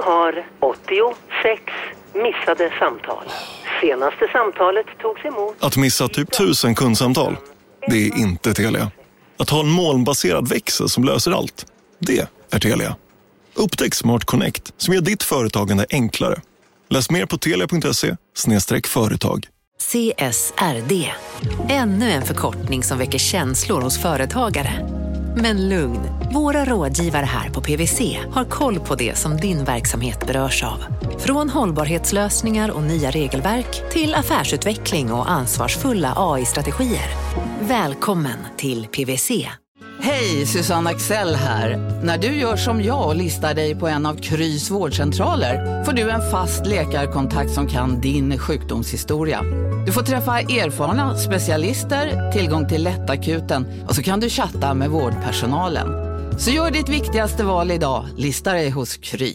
har 86 missade samtal. Senaste samtalet togs emot. Att missa typ 1000 kundsamtal, det är inte Telia. Att ha en molnbaserad växel som löser allt, det är Telia. Upptäck Smart Connect som gör ditt företagande enklare. Läs mer på telia.se/företag. CSRD. Ännu en förkortning som väcker känslor hos företagare. Men lugn, våra rådgivare här på PwC har koll på det som din verksamhet berörs av. Från hållbarhetslösningar och nya regelverk till affärsutveckling och ansvarsfulla AI-strategier. Välkommen till PwC. Hej, Susanne Axel här. När du gör som jag och listar dig på en av Krys vårdcentraler får du en fast läkarkontakt som kan din sjukdomshistoria. Du får träffa erfarna specialister, tillgång till lättakuten och så kan du chatta med vårdpersonalen. Så gör ditt viktigaste val idag, lista dig hos Kry.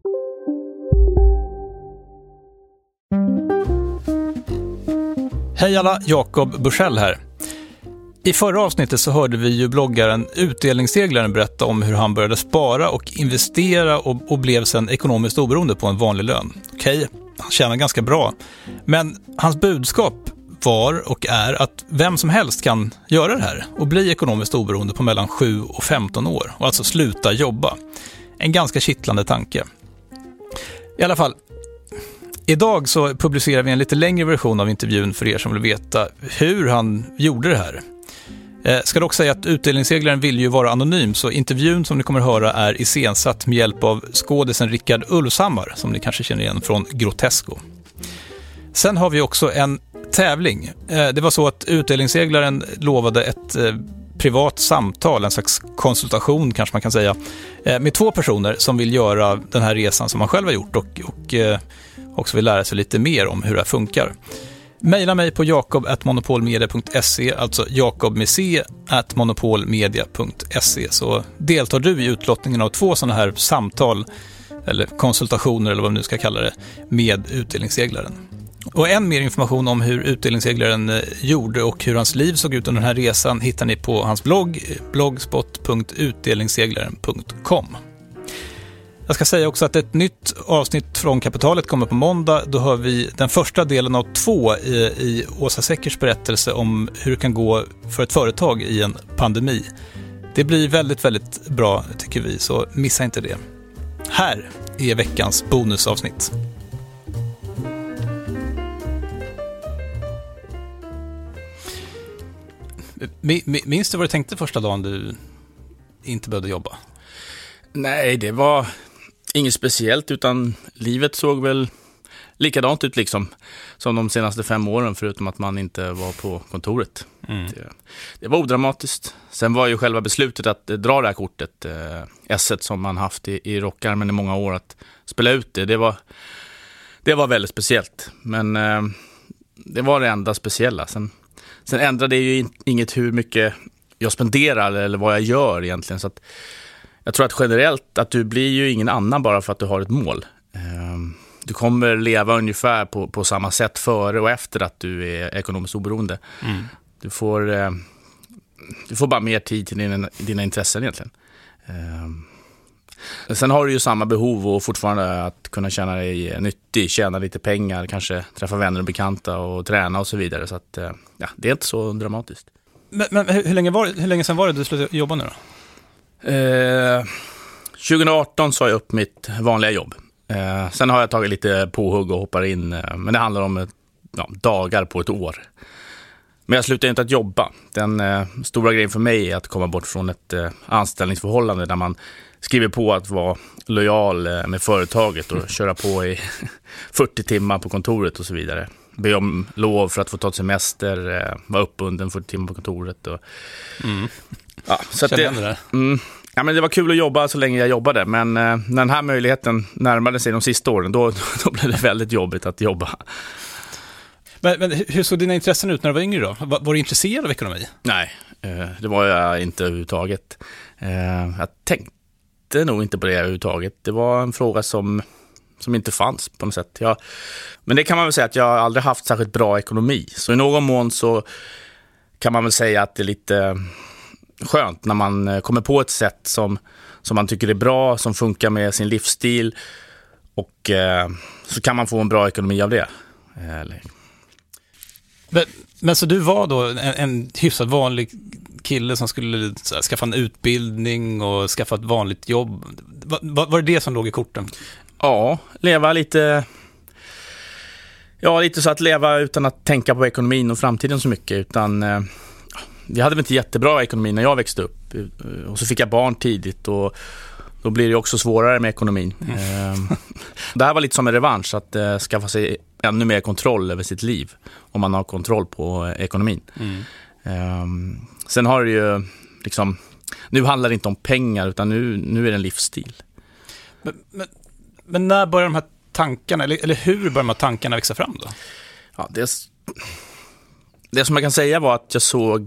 Hej alla, Jakob Bursell här. I förra avsnittet så hörde vi ju bloggaren Utdelningsseglaren berätta om hur han började spara och investera och blev sedan ekonomiskt oberoende på en vanlig lön. Okej, han tjänar ganska bra. Men hans budskap var och är att vem som helst kan göra det här och bli ekonomiskt oberoende på mellan 7 och 15 år och alltså sluta jobba. En ganska kittlande tanke. I alla fall, idag så publicerar vi en lite längre version av intervjun för er som vill veta hur han gjorde det här. Ska dock säga att Utdelningsseglaren vill ju vara anonym, så intervjun som ni kommer att höra är iscensatt med hjälp av skådisen Rickard Ulfshammar som ni kanske känner igen från Grotesco. Sen har vi också en tävling. Det var så att Utdelningsseglaren lovade ett privat samtal, en slags konsultation kanske man kan säga, med 2 personer som vill göra den här resan som man själv har gjort och också vill lära sig lite mer om hur det här funkar. Maila mig på jakob@monopolmedia.se, alltså jakob@monopolmedia.se, så deltar du i utlottningen av 2 sådana här samtal eller konsultationer eller vad man nu ska kalla det med Utdelningsseglaren. Och än mer information om hur Utdelningsseglaren gjorde och hur hans liv såg ut under den här resan hittar ni på hans blogg blogspot.utdelningsseglaren.com. Jag ska säga också att ett nytt avsnitt från Kapitalet kommer på måndag. Då hör vi den första delen av 2 i Åsa Seckers berättelse om hur det kan gå för ett företag i en pandemi. Det blir väldigt, väldigt bra tycker vi, så missa inte det. Här är veckans bonusavsnitt. Minns du vad du tänkte första dagen du inte behövde jobba? Nej, det var inget speciellt, utan livet såg väl likadant ut liksom som de senaste 5 åren, förutom att man inte var på kontoret. Det var odramatiskt. Sen var ju själva beslutet att dra det här kortet, S1 som man haft i rockarmen i många år, att spela ut det var väldigt speciellt. Men det var det enda speciella. Sen ändrade det ju inget hur mycket jag spenderar eller vad jag gör egentligen, så att jag tror att generellt att du blir ju ingen annan bara för att du har ett mål. Du kommer leva ungefär på samma sätt före och efter att du är ekonomiskt oberoende. Du får bara mer tid till dina intressen egentligen. Sen har du ju samma behov och fortfarande att kunna känna dig nyttig, tjäna lite pengar, kanske träffa vänner och bekanta och träna och så vidare. Så att, ja, det är inte så dramatiskt. Men hur länge sedan var det du slutade jobba nu då? 2018 sa jag upp mitt vanliga jobb. Sen har jag tagit lite påhugg och hoppar in, men det handlar om dagar på ett år. Men jag slutar inte att jobba. Den stora grejen för mig är att komma bort från ett anställningsförhållande där man skriver på att vara lojal med företaget och köra på i 40 timmar på kontoret och så vidare. Be om lov för att få ta semester, vara uppbunden 40 timmar på kontoret. Och, ja, så att ja, men det var kul att jobba så länge jag jobbade, men när den här möjligheten närmade sig de sista åren, då blev det väldigt jobbigt att jobba. Men hur såg dina intressen ut när du var yngre då? Var du intresserad av ekonomi? Nej, det var jag inte överhuvudtaget. Jag tänkte nog inte på det överhuvudtaget. Det var en fråga som inte fanns på något sätt. Men det kan man väl säga att jag aldrig haft särskilt bra ekonomi. Så i någon mån så kan man väl säga att det är lite skönt när man kommer på ett sätt som man tycker är bra, som funkar med sin livsstil Och så kan man få en bra ekonomi av det. Men så du var då en hyfsat vanlig kille som skulle skaffa en utbildning och skaffa ett vanligt jobb. Var det som låg i korten? Ja, leva lite... Ja, lite så att leva utan att tänka på ekonomin och framtiden så mycket. Utan jag hade väl inte jättebra ekonomi när jag växte upp. Och så fick jag barn tidigt och då blir det också svårare med ekonomin. Det här var lite som en revansch att skaffa sig ännu mer kontroll över sitt liv om man har kontroll på ekonomin. Sen har det ju liksom, nu handlar det inte om pengar utan nu är det en livsstil. Men när börjar de här tankarna, eller hur börjar de här tankarna växa fram då? Ja, det som jag kan säga var att jag såg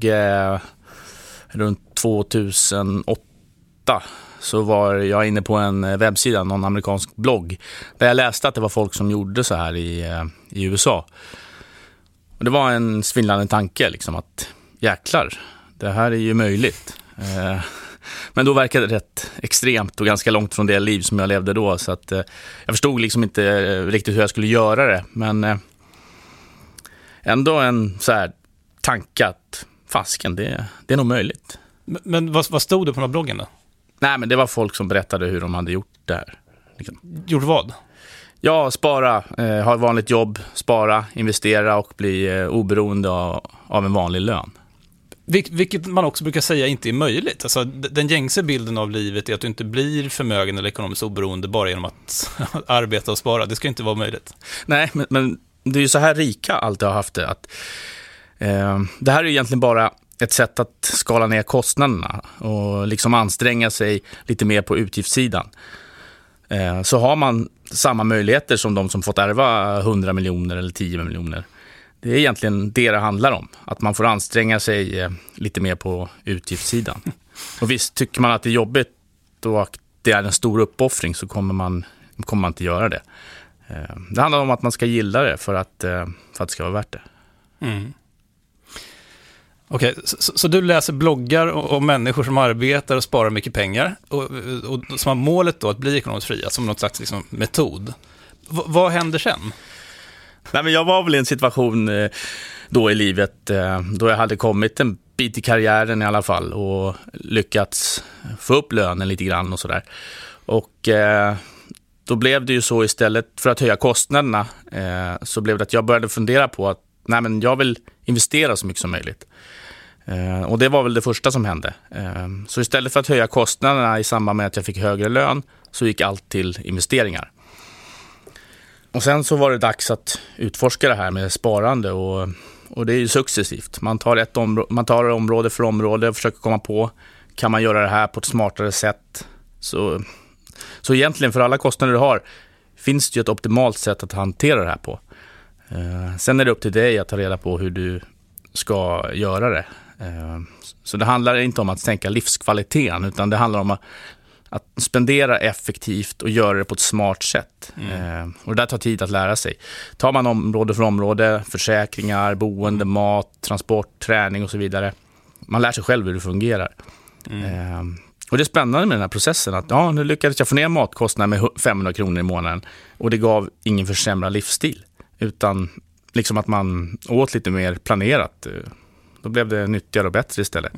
runt 2008 så var jag inne på en webbsida, någon amerikansk blogg, där jag läste att det var folk som gjorde så här i USA. Och det var en svindlande tanke liksom att jäklar, det här är ju möjligt. Men då verkade det rätt extremt och ganska långt från det liv som jag levde då, så att jag förstod liksom inte riktigt hur jag skulle göra det, men ändå en så här tanke att fasken, det är nog möjligt. Men vad stod det på den här bloggen då? Nej, men det var folk som berättade hur de hade gjort det här. Liksom. Gjort vad? Ja, spara, ha ett vanligt jobb, spara, investera och bli oberoende av en vanlig lön. Vilket man också brukar säga inte är möjligt. Alltså, den gängse bilden av livet är att du inte blir förmögen eller ekonomiskt oberoende bara genom att arbeta och spara. Det ska inte vara möjligt. Nej, men det är ju så här rika alltid har haft det. Att, det här är ju egentligen bara ett sätt att skala ner kostnaderna och liksom anstränga sig lite mer på utgiftssidan. Så har man samma möjligheter som de som fått ärva 100 miljoner eller 10 miljoner. Det är egentligen det handlar om. Att man får anstränga sig lite mer på utgiftssidan. Och visst, tycker man att det är jobbigt och att det är en stor uppoffring så kommer man inte göra det. Det handlar om att man ska gilla det för att det ska vara värt det. Mm. Okej, så du läser bloggar om människor som arbetar och sparar mycket pengar och som har målet då att bli ekonomiskt fria som något slags liksom metod. Vad händer sen? Nej, men jag var väl i en situation då i livet då jag hade kommit en bit i karriären i alla fall och lyckats få upp lönen lite grann och sådär. Och då blev det ju så, istället för att höja kostnaderna så blev det att jag började fundera på att nej, men jag vill investera så mycket som möjligt. Och det var väl det första som hände. Så istället för att höja kostnaderna i samband med att jag fick högre lön så gick allt till investeringar. Och sen så var det dags att utforska det här med sparande och det är ju successivt. Man tar område för område och försöker komma på, kan man göra det här på ett smartare sätt? Så egentligen för alla kostnader du har finns det ju ett optimalt sätt att hantera det här på. Sen är det upp till dig att ta reda på hur du ska göra det. Så det handlar inte om att sänka livskvaliteten utan det handlar om att spendera effektivt och göra det på ett smart sätt. Och det där tar tid att lära sig. Tar man område för område, försäkringar, boende, mat, transport, träning och så vidare. Man lär sig själv hur det fungerar. Och det är spännande med den här processen att nu lyckades jag få ner matkostnader med 500 kronor i månaden och det gav ingen försämrad livsstil utan liksom att man åt lite mer planerat. Då blev det nyttigare och bättre istället.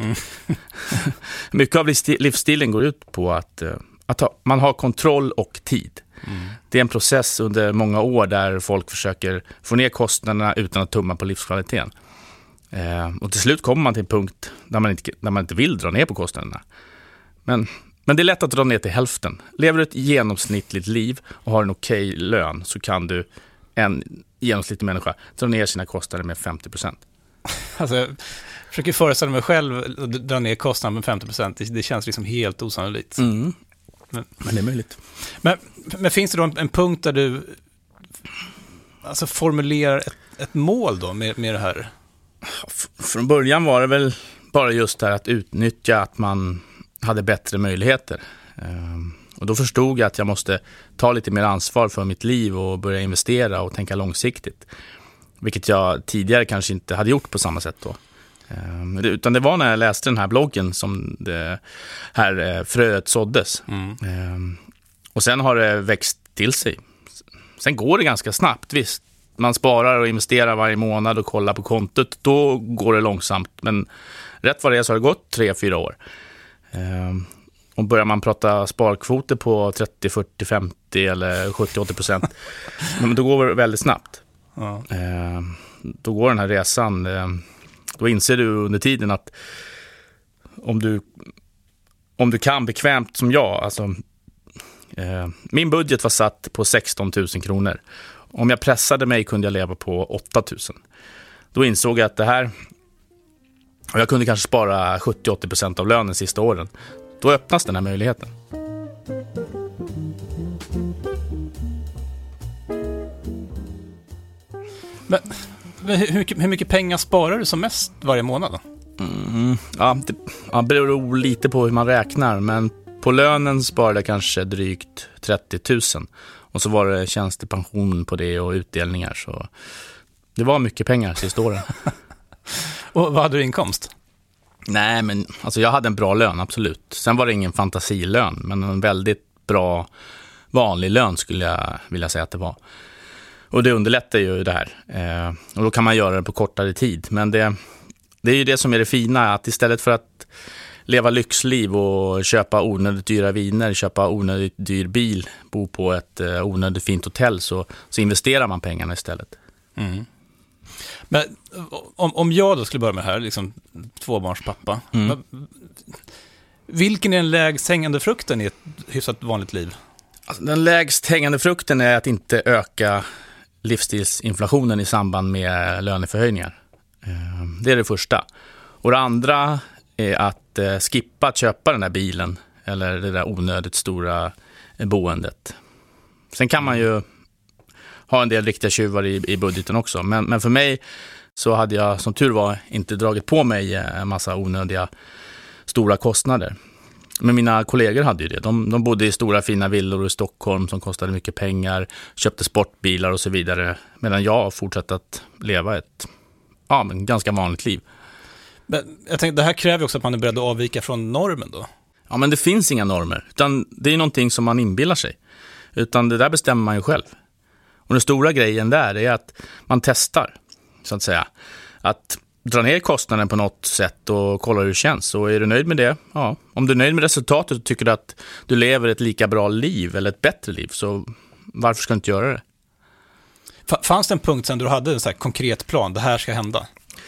Mycket av livsstilen går ut på att man har kontroll och tid. Det är en process under många år där folk försöker få ner kostnaderna utan att tumma på livskvaliteten. Och till slut kommer man till en punkt där man inte vill dra ner på kostnaderna. Men det är lätt att dra ner till hälften. Lever du ett genomsnittligt liv och har en okej lön så kan du, en genomsnittlig människa, dra ner sina kostnader med 50%. Alltså, jag försöker föreställa mig själv att dra ner kostnaden med 50%. Det känns liksom helt osannolikt. Men det är möjligt. Men finns det då en punkt där du alltså formulerar ett mål då med det här? Från början var det väl bara just det här att utnyttja att man hade bättre möjligheter. Och då förstod jag att jag måste ta lite mer ansvar för mitt liv och börja investera och tänka långsiktigt. Vilket jag tidigare kanske inte hade gjort på samma sätt då. Utan det var när jag läste den här bloggen som det här fröet såddes. Och sen har det växt till sig Sen går det ganska snabbt, visst. Man sparar och investerar varje månad och kollar på kontot, då går det långsamt. Men rätt vad det är så har det gått 3-4 år. Och börjar man prata sparkvoter på 30, 40, 50 eller 70-80%, men då går det väldigt snabbt. Ja. Då går den här resan, då inser du under tiden att om du kan bekvämt som jag, alltså min budget var satt på 16 000 kronor. Om jag pressade mig kunde jag leva på 8 000. Då insåg jag att det här, och jag kunde kanske spara 70-80% av lönen sista åren. Då öppnas den här möjligheten. Men hur mycket pengar sparar du som mest varje månad då? Det beror lite på hur man räknar, men på lönen sparade jag kanske drygt 30 000. Och så var det tjänstepension på det och utdelningar, så det var mycket pengar sista åren. Och vad hade du inkomst? Nej, men alltså jag hade en bra lön, absolut. Sen var det ingen fantasilön, men en väldigt bra vanlig lön skulle jag vilja säga att det var. Och det underlättar ju det här. Och då kan man göra det på kortare tid. Men det är ju det som är det fina, att istället för att leva lyxliv och köpa onödigt dyra viner, köpa onödigt dyr bil, bo på ett onödigt fint hotell, så investerar man pengarna istället. Mm. Men om jag då skulle börja med det här, liksom tvåbarnspappa, vilken är den lägst hängande frukten i ett hyfsat vanligt liv? Alltså, den lägst hängande frukten är att inte öka livsstilsinflationen i samband med löneförhöjningar. Det är det första. Och det andra är att skippa att köpa den där bilen eller det där onödigt stora boendet. Sen kan man ju ha en del riktiga tjuvar i budgeten också. Men för mig så hade jag som tur var inte dragit på mig en massa onödiga stora kostnader. Men mina kollegor hade ju det. De bodde i stora fina villor i Stockholm som kostade mycket pengar, köpte sportbilar och så vidare. Medan jag fortsatte att leva ett ganska vanligt liv. Men jag tänkte, det här kräver också att man är beredd att avvika från normen då? Ja, men det finns inga normer. Utan det är någonting som man inbillar sig. Utan det där bestämmer man ju själv. Och den stora grejen där är att man testar, så att säga. Att dra ner kostnaden på något sätt och kolla hur det känns. Och är du nöjd med det? Ja. Om du är nöjd med resultatet och tycker du att du lever ett lika bra liv eller ett bättre liv, så varför ska du inte göra det? Fanns det en punkt sen du hade en så här konkret plan, det här ska hända?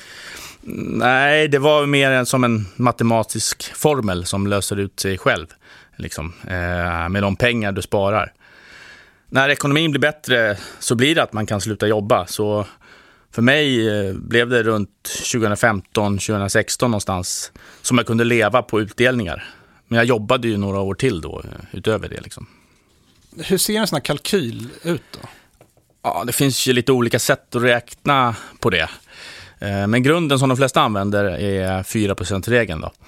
Nej, det var mer som en matematisk formel som löser ut sig själv. Liksom, med de pengar du sparar. När ekonomin blir bättre så blir det att man kan sluta jobba. Så för mig blev det runt 2015-2016 någonstans som jag kunde leva på utdelningar. Men jag jobbade ju några år till då, utöver det. Liksom. Hur ser en sån här kalkyl ut då? Ja, det finns ju lite olika sätt att räkna på det. Men grunden som de flesta använder är 4%-regeln då.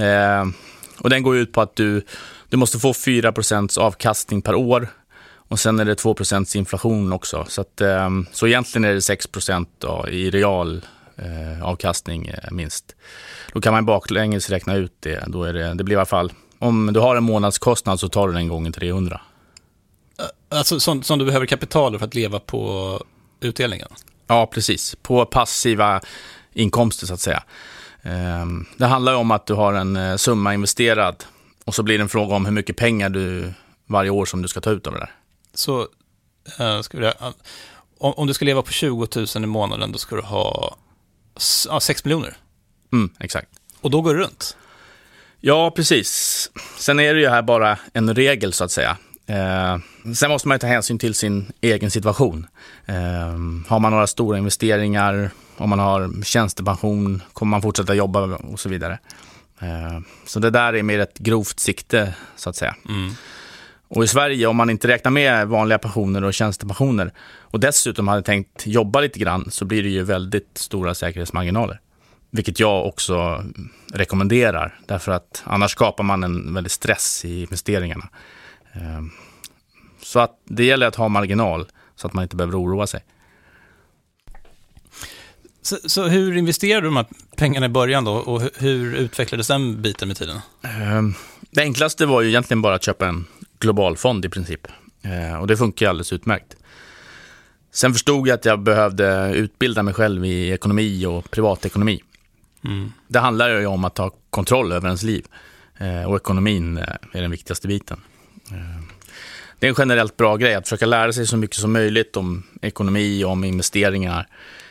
Och den går ut på att du måste få 4% avkastning per år. Och sen är det 2% inflation också. Så egentligen är det 6% då, i real avkastning minst. Då kan man baklänges räkna ut det. Då är det blir i alla fall, om du har en månadskostnad så tar du den gången 300. Alltså som du behöver kapital för att leva på utdelningen? Ja, precis. På passiva inkomster så att säga. Det handlar ju om att du har en summa investerad och så blir det en fråga om hur mycket pengar du varje år som du ska ta ut av det där. Så om du ska leva på 20 000 i månaden, då ska du ha 6 miljoner? Exakt. Och då går det runt? Ja, precis. Sen är det ju här bara en regel så att säga. Sen måste man ju ta hänsyn till sin egen situation. Har man några stora investeringar, om man har tjänstepension, kommer man fortsätta jobba och så vidare. Så det där är mer ett grovt sikte så att säga. Och i Sverige, om man inte räknar med vanliga pensioner och tjänstepensioner och dessutom hade tänkt jobba lite grann, så blir det ju väldigt stora säkerhetsmarginaler. Vilket jag också rekommenderar, därför att annars skapar man en väldigt stress i investeringarna. Så att det gäller att ha marginal så att man inte behöver oroa sig. Så hur investerar du de här pengarna i början då, och hur utvecklades den biten med tiden? Det enklaste var ju egentligen bara att köpa en global fond i princip. Och det funkar alldeles utmärkt. Sen förstod jag att jag behövde utbilda mig själv i ekonomi och privatekonomi. Det handlar ju om att ta kontroll över ens liv. Och ekonomin är den viktigaste biten. Det är en generellt bra grej att försöka lära sig så mycket som möjligt om ekonomi och om investeringar.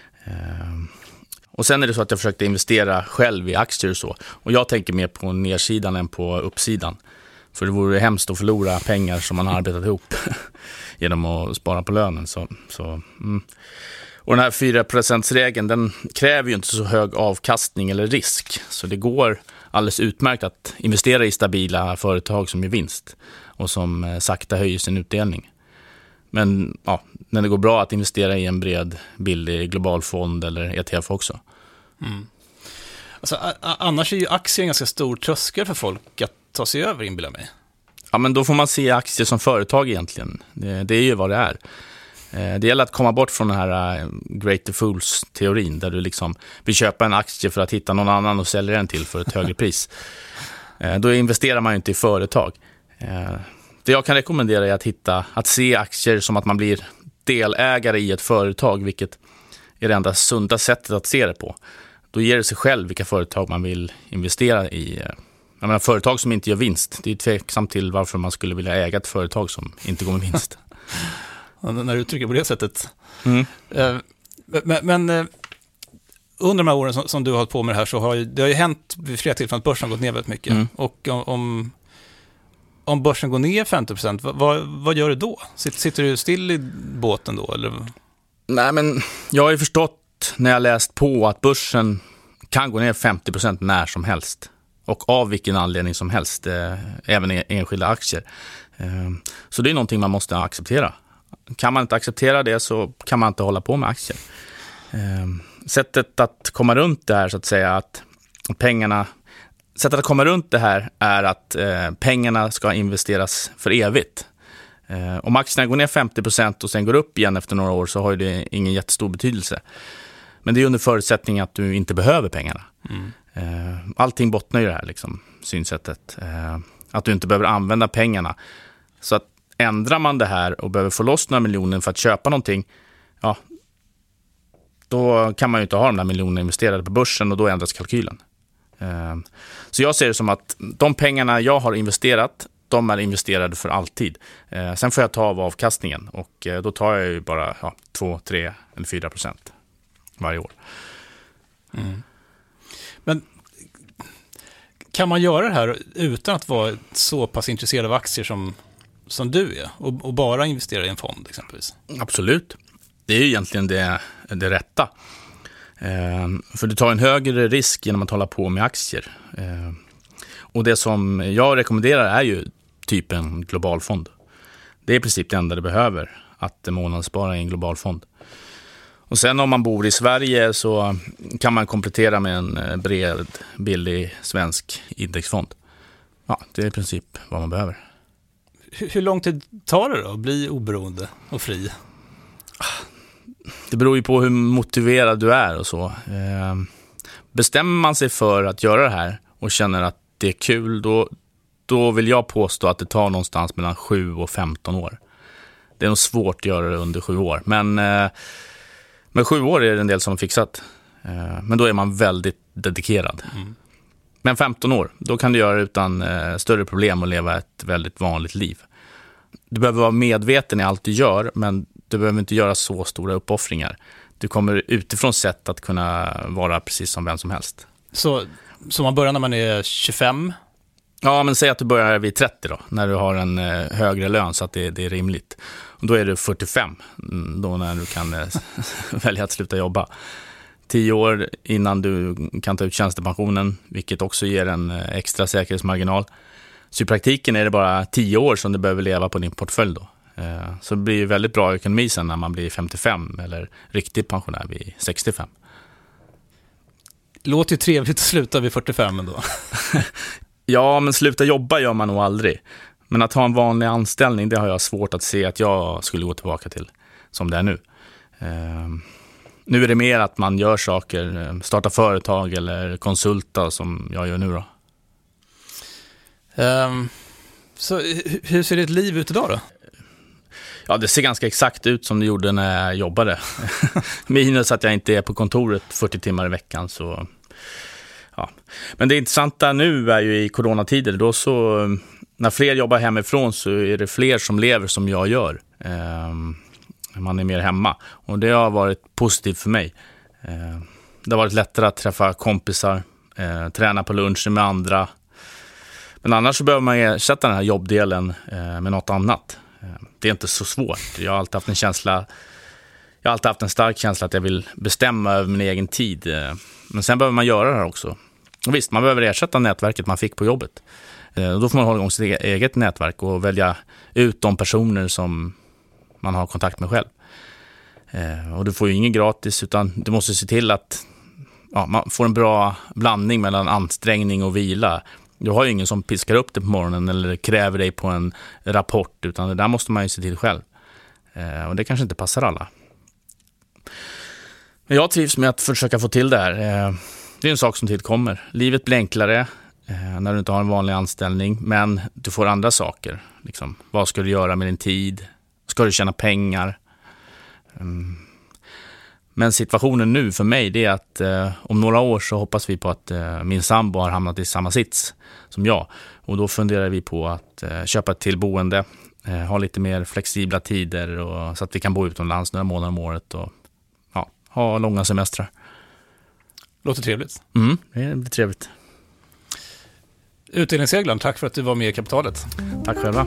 Och sen är det så att jag försökte investera själv i aktier och så. Och jag tänker mer på nedsidan än på uppsidan. För det vore hemskt att förlora pengar som man har arbetat ihop genom att spara på lönen. Och den här 4%-regeln, den kräver ju inte så hög avkastning eller risk. Så det går alldeles utmärkt att investera i stabila företag som ger vinst och som sakta höjer sin utdelning. Men ja, när det går bra att investera i en bred billig global fond eller ETF också. Alltså, annars är ju aktier en ganska stor tröskel för folk att ta sig över, inbillar mig. Ja, men då får man se aktier som företag egentligen. Det är ju vad det är. Det gäller att komma bort från den här Greater Fools-teorin där du liksom vill köpa en aktie för att hitta någon annan och sälja den till för ett högre pris. Då investerar man ju inte i företag. Det jag kan rekommendera är att se aktier som att man blir delägare i ett företag, vilket är det enda sunda sättet att se det på. Då ger det sig själv vilka företag man vill investera i. Jag menar, företag som inte gör vinst, det är tveksamt till varför man skulle vilja äga ett företag som inte går med vinst. När du uttrycker på det sättet. Men under de här åren som du har hållit på med det här så har det har ju hänt vid flera tillfällen att börsen har gått ner väldigt mycket. Och om börsen går ner 50%, vad gör du då? Sitter du still i båten då? Eller? Nej, men jag har ju förstått när jag läst på att börsen kan gå ner 50% när som helst. Och av vilken anledning som helst, även enskilda aktier. Så det är någonting man måste acceptera. Kan man inte acceptera det så kan man inte hålla på med aktier. Sättet att komma runt det här så att säga att Sättet att komma runt det här är att pengarna ska investeras för evigt. Om aktierna går ner 50% och sen går upp igen efter några år så har det ingen jättestor betydelse. Men det är under förutsättning att du inte behöver pengarna. Allting bottnar ju det här liksom, synsättet. Att du inte behöver använda pengarna. Så att ändrar man det här och behöver få loss några miljoner för att köpa någonting, ja, då kan man ju inte ha de där miljonerna investerade på börsen och då ändras kalkylen. Så jag ser det som att de pengarna jag har investerat, de är investerade för alltid. Sen får jag ta av avkastningen och då tar jag ju bara 2, 3 eller 4% varje år. Men kan man göra det här utan att vara så pass intresserad av aktier som du är och bara investera i en fond exempelvis? Absolut. Det är ju egentligen det rätta. För du tar en högre risk genom att hålla på med aktier. Och det som jag rekommenderar är ju typ en global fond. Det är i princip det enda du behöver, att månadsspara i en global fond. Och sen om man bor i Sverige så kan man komplettera med en bred, billig svensk indexfond. Ja, det är i princip vad man behöver. Hur lång tid tar det då att bli oberoende och fri? Det beror ju på hur motiverad du är och så. Bestämmer man sig för att göra det här och känner att det är kul, då vill jag påstå att det tar någonstans mellan 7 och 15 år. Det är nog svårt att göra det under 7 år. Men med 7 år är det en del som har fixat. Men då är man väldigt dedikerad. Men 15 år, då kan du göra det utan större problem och leva ett väldigt vanligt liv. Du behöver vara medveten i allt du gör, men du behöver inte göra så stora uppoffringar. Du kommer utifrån sätt att kunna vara precis som vem som helst. Så man börjar när man är 25? Ja, men säg att du börjar vid 30 då, när du har en högre lön så att det är rimligt. Och då är du 45, då när du kan välja att sluta jobba. 10 år innan du kan ta ut tjänstepensionen, vilket också ger en extra säkerhetsmarginal. Så i praktiken är det bara 10 år som du behöver leva på din portfölj då. Så det blir väldigt bra ekonomi sen när man blir 55 eller riktig pensionär vid 65. Låter ju trevligt att sluta vid 45 ändå. Ja, men sluta jobba gör man nog aldrig. Men att ha en vanlig anställning, det har jag svårt att se att jag skulle gå tillbaka till som det är nu. Nu är det mer att man gör saker, startar företag eller konsulta som jag gör nu då. Så hur ser ditt liv ut idag då? Ja, det ser ganska exakt ut som det gjorde när jag jobbade. Minus att jag inte är på kontoret 40 timmar i veckan. Så, ja. Men det intressanta nu är ju i coronatider. Då så, när fler jobbar hemifrån så är det fler som lever som jag gör. Man är mer hemma. Och det har varit positivt för mig. Det har varit lättare att träffa kompisar, träna på lunchen med andra. Men annars så behöver man ersätta den här jobbdelen med något annat. Det är inte så svårt. Jag har alltid haft en stark känsla att jag vill bestämma över min egen tid. Men sen behöver man göra det här också. Och visst, man behöver ersätta nätverket man fick på jobbet. Då får man hålla igång sitt eget nätverk och välja ut de personer som man har kontakt med själv. Och du får ju ingen gratis, utan du måste se till att man får en bra blandning mellan ansträngning och vila. Du har ju ingen som piskar upp dig på morgonen eller kräver dig på en rapport, utan det där måste man ju se till själv. Och det kanske inte passar alla. Men jag trivs med att försöka få till det här. Det är en sak som tillkommer. Livet blir enklare när du inte har en vanlig anställning, men du får andra saker. Liksom, vad ska du göra med din tid? Ska du tjäna pengar? Men situationen nu för mig, det är att om några år så hoppas vi på att min sambo har hamnat i samma sits som jag. Och då funderar vi på att köpa ett till boende, ha lite mer flexibla tider och, så att vi kan bo utomlands några månader om året och ha långa semestrar. Låter trevligt. Det blir trevligt. Utdelningsseglaren, tack för att du var med i Kapitalet. Tack själva.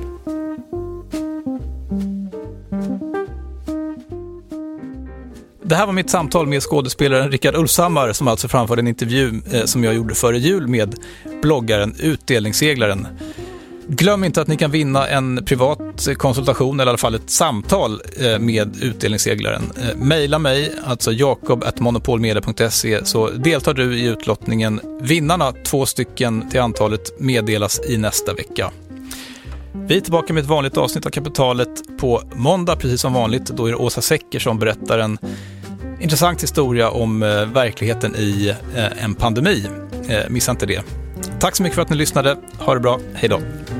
Det här var mitt samtal med skådespelaren Rickard Ulfshammar, som alltså framförde en intervju som jag gjorde före jul med bloggaren Utdelningsseglaren. Glöm inte att ni kan vinna en privat konsultation, eller i alla fall ett samtal med Utdelningsseglaren. Maila mig, alltså jakob@monopolmedia.se, så deltar du i utlottningen. Vinnarna, 2 stycken till antalet, meddelas i nästa vecka. Vi är tillbaka med ett vanligt avsnitt av Kapitalet på måndag, precis som vanligt. Då är det Åsa Secker som berättar en intressant historia om verkligheten i en pandemi. Missa inte det. Tack så mycket för att ni lyssnade. Ha det bra. Hej då.